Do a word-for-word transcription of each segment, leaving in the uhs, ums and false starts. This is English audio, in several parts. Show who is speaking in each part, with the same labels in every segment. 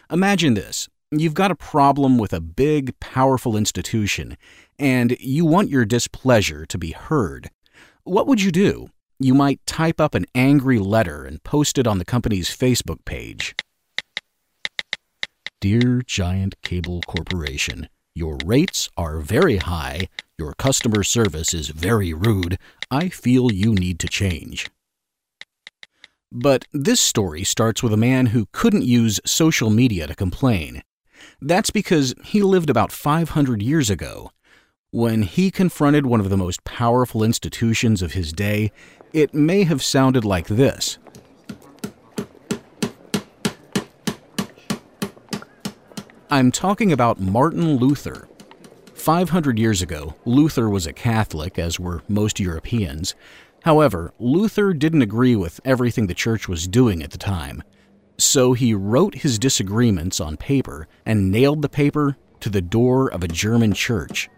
Speaker 1: Imagine this. You've got a problem with a big, powerful institution, and you want your displeasure to be heard. What would you do? You might type up an angry letter and post it on the company's Facebook page. Dear Giant Cable Corporation, your rates are very high, your customer service is very rude, I feel you need to change. But this story starts with a man who couldn't use social media to complain. That's because he lived about five hundred years ago. When he confronted one of the most powerful institutions of his day, it may have sounded like this. I'm talking about Martin Luther. five hundred years ago, Luther was a Catholic, as were most Europeans. However, Luther didn't agree with everything the church was doing at the time. So he wrote his disagreements on paper and nailed the paper to the door of a German church.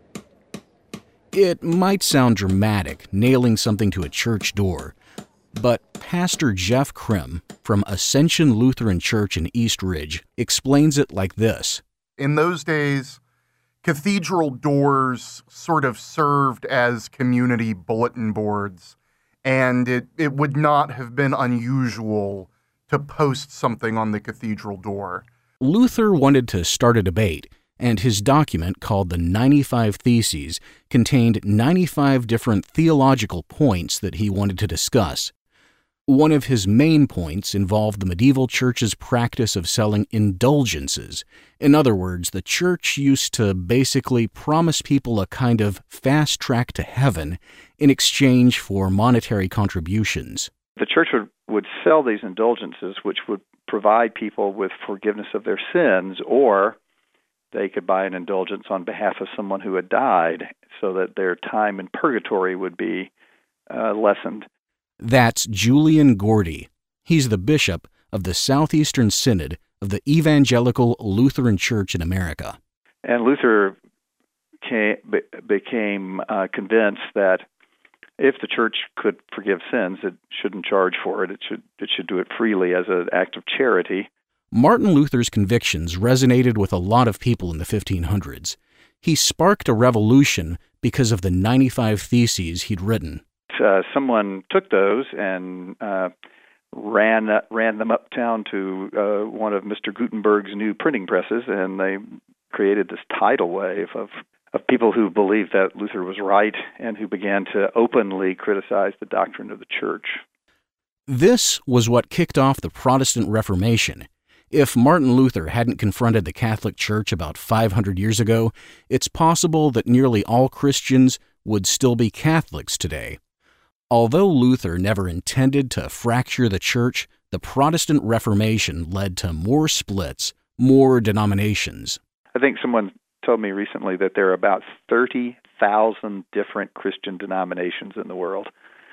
Speaker 1: It might sound dramatic, nailing something to a church door, but Pastor Jeff Krim from Ascension Lutheran Church in East Ridge explains it like this.
Speaker 2: In those days, cathedral doors sort of served as community bulletin boards, and it, it would not have been unusual to post something on the cathedral door.
Speaker 1: Luther wanted to start a debate, and his document, called the ninety-five Theses, contained ninety-five different theological points that he wanted to discuss. One of his main points involved the medieval church's practice of selling indulgences. In other words, the church used to basically promise people a kind of fast track to heaven in exchange for monetary contributions.
Speaker 3: The church would, would sell these indulgences, which would provide people with forgiveness of their sins, or they could buy an indulgence on behalf of someone who had died so that their time in purgatory would be uh, lessened.
Speaker 1: That's Julian Gordy. He's the bishop of the Southeastern Synod of the Evangelical Lutheran Church in America.
Speaker 3: And Luther came, became uh, convinced that if the church could forgive sins, it shouldn't charge for it. It should it should do it freely as an act of charity.
Speaker 1: Martin Luther's convictions resonated with a lot of people in the fifteen hundreds. He sparked a revolution because of the ninety-five Theses he'd written.
Speaker 3: Uh, someone took those and uh, ran uh, ran them uptown to uh, one of Mister Gutenberg's new printing presses, and they created this tidal wave of of people who believed that Luther was right and who began to openly criticize the doctrine of the church.
Speaker 1: This was what kicked off the Protestant Reformation. If Martin Luther hadn't confronted the Catholic Church about five hundred years ago, it's possible that nearly all Christians would still be Catholics today. Although Luther never intended to fracture the church, the Protestant Reformation led to more splits, more denominations.
Speaker 3: I think someone told me recently that there are about thirty thousand different Christian denominations in the world.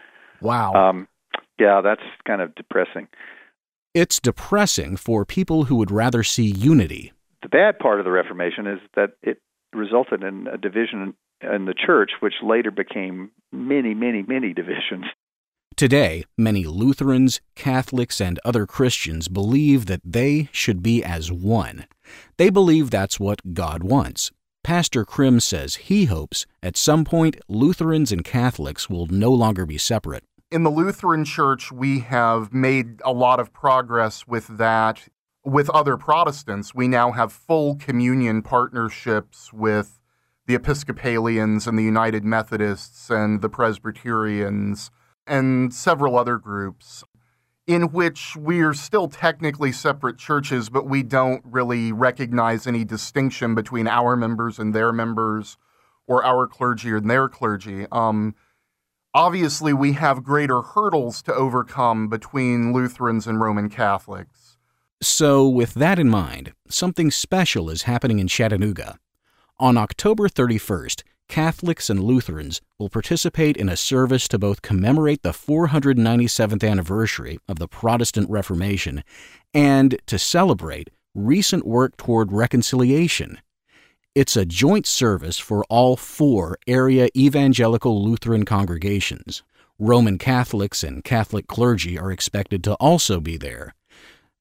Speaker 1: Wow.
Speaker 3: Um, yeah, that's kind of depressing.
Speaker 1: It's depressing for people who would rather see unity.
Speaker 3: The bad part of the Reformation is that it resulted in a division in the church, which later became many, many, many divisions.
Speaker 1: Today, many Lutherans, Catholics, and other Christians believe that they should be as one. They believe that's what God wants. Pastor Krim says he hopes at some point Lutherans and Catholics will no longer be separate.
Speaker 2: In the Lutheran Church, we have made a lot of progress with that. With other Protestants, we now have full communion partnerships with the Episcopalians and the United Methodists and the Presbyterians and several other groups, in which we are still technically separate churches, but we don't really recognize any distinction between our members and their members, or our clergy and their clergy. Um, obviously, we have greater hurdles to overcome between Lutherans and Roman Catholics.
Speaker 1: So, with that in mind, something special is happening in Chattanooga. On October thirty-first, Catholics and Lutherans will participate in a service to both commemorate the four hundred ninety-seventh anniversary of the Protestant Reformation and to celebrate recent work toward reconciliation. It's a joint service for all four area evangelical Lutheran congregations. Roman Catholics and Catholic clergy are expected to also be there.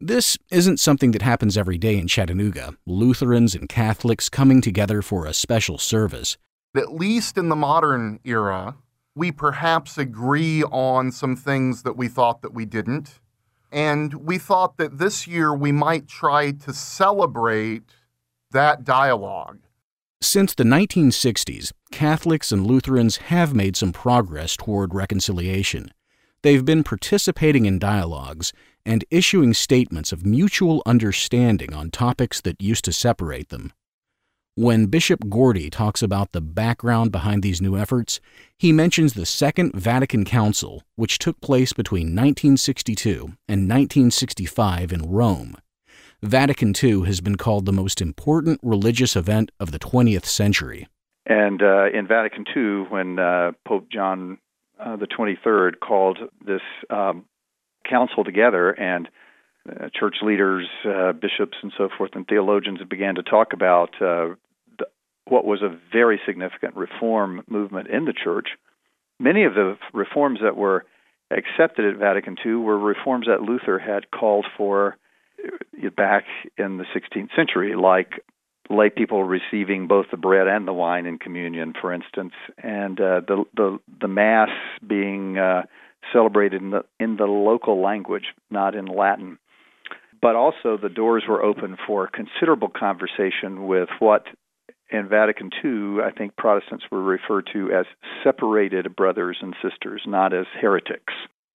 Speaker 1: This isn't something that happens every day in Chattanooga, Lutherans and Catholics coming together for a special service.
Speaker 2: At least in the modern era, we perhaps agree on some things that we thought that we didn't. And we thought that this year we might try to celebrate that dialogue.
Speaker 1: Since the nineteen sixties, Catholics and Lutherans have made some progress toward reconciliation. They've been participating in dialogues and issuing statements of mutual understanding on topics that used to separate them. When Bishop Gordy talks about the background behind these new efforts, he mentions the Second Vatican Council, which took place between nineteen sixty-two and nineteen sixty-five in Rome. Vatican Two has been called the most important religious event of the twentieth century.
Speaker 3: And uh, in Vatican Two, when uh, Pope John uh, the twenty-third called this um, council together, and uh, church leaders, uh, bishops, and so forth, and theologians began to talk about uh, the, what was a very significant reform movement in the church. Many of the reforms that were accepted at Vatican Two were reforms that Luther had called for back in the sixteenth century, like lay people receiving both the bread and the wine in communion, for instance, and uh, the, the the Mass being uh, celebrated in the in the local language, not in Latin. But also the doors were open for considerable conversation with what in Vatican Two, I think Protestants were referred to as separated brothers and sisters, not as heretics.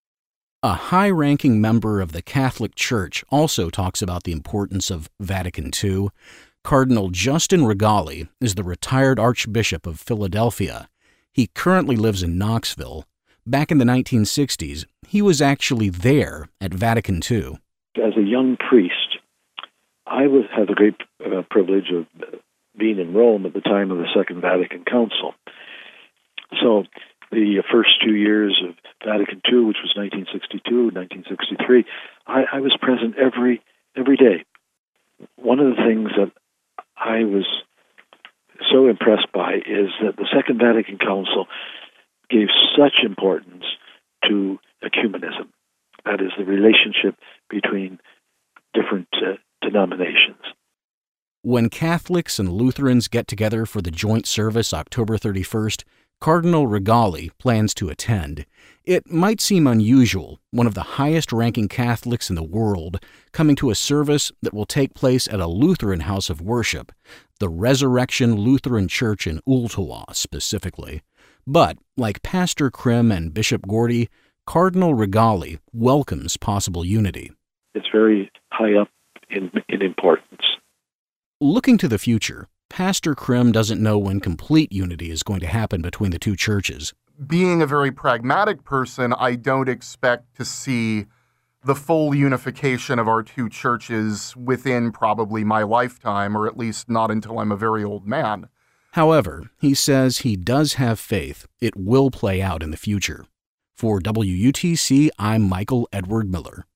Speaker 1: A high-ranking member of the Catholic Church also talks about the importance of Vatican Two. Cardinal Justin Regali is the retired Archbishop of Philadelphia. He currently lives in Knoxville. Back in the nineteen sixties, he was actually there at Vatican Two.
Speaker 4: As a young priest, I was, had the great uh, privilege of being in Rome at the time of the Second Vatican Council. So the first two years of Vatican Two, which was nineteen sixty-two, nineteen sixty-three, I, I was present every every day. One of the things that I was so impressed by is that the Second Vatican Council gave such importance to ecumenism, that is, the relationship between different uh, denominations.
Speaker 1: When Catholics and Lutherans get together for the joint service October thirty-first, Cardinal Regali plans to attend. It might seem unusual, one of the highest-ranking Catholics in the world coming to a service that will take place at a Lutheran house of worship, the Resurrection Lutheran Church in Ooltewah specifically. But, like Pastor Krim and Bishop Gordy, Cardinal Regali welcomes possible unity.
Speaker 4: It's very high up in, in importance.
Speaker 1: Looking to the future, Pastor Krim doesn't know when complete unity is going to happen between the two churches.
Speaker 2: Being a very pragmatic person, I don't expect to see the full unification of our two churches within probably my lifetime, or at least not until I'm a very old man.
Speaker 1: However, he says he does have faith it will play out in the future. For W U T C, I'm Michael Edward Miller.